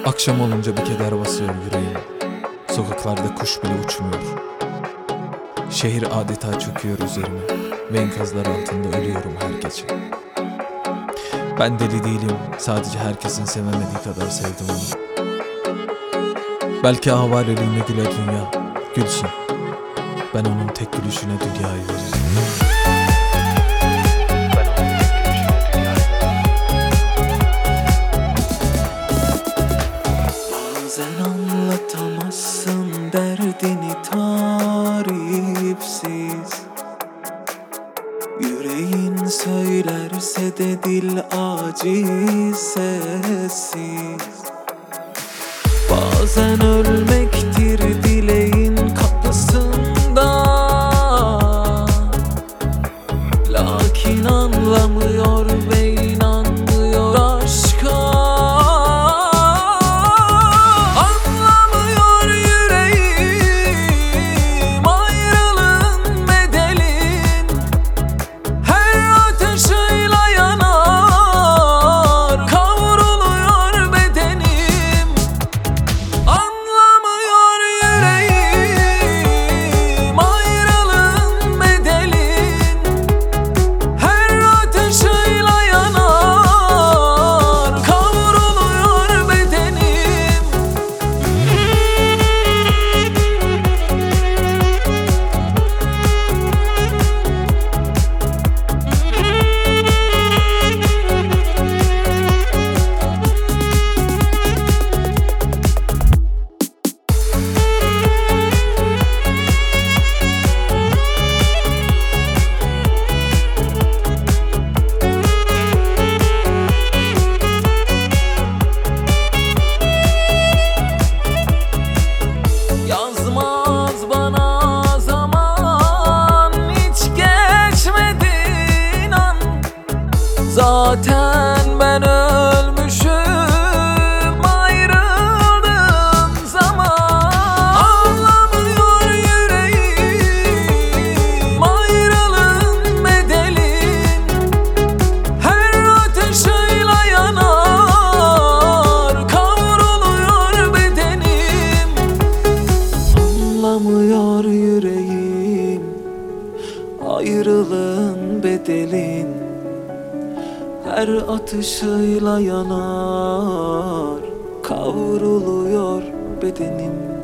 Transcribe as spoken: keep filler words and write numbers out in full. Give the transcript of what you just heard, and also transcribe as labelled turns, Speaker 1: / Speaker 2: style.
Speaker 1: Akşam olunca bir keder basıyor yüreğim. Sokaklarda kuş bile uçmuyor. Şehir adeta çöküyor üzerime ve enkazlar altında ölüyorum her gece. Ben deli değilim, sadece herkesin sevemediği kadar sevdim onu. Belki avaleliğine güler dünya, gülsün. Ben onun tek gülüşüne dünyayı veririm.
Speaker 2: Bazen anlatamazsın derdini tarifsiz. Yüreğin söylerse de dil aciz sessiz. Bazen ölmektir dileğin kapısında, lakin anlamıyor ve inanmıyor aşka. Anlamıyor yüreğim ayrılığın bedelin. Her ateşiyle yanar, kavruluyor bedenim. Anlamıyor yüreğim ayrılığın bedelin. Her ateşiyle yanar, kavruluyor bedenim. Yazmaz bana zaman, hiç geçmedi inan. Zaten ben ölmüşüm ayrıldığım zaman. Anlamıyor yüreğim ayrılığın bedelin. Her ateşiyle yanar, kavruluyor bedenim. Anlamıyor yüreğim ayrılığın bedelin. Her atışıyla yanar, kavruluyor bedenim.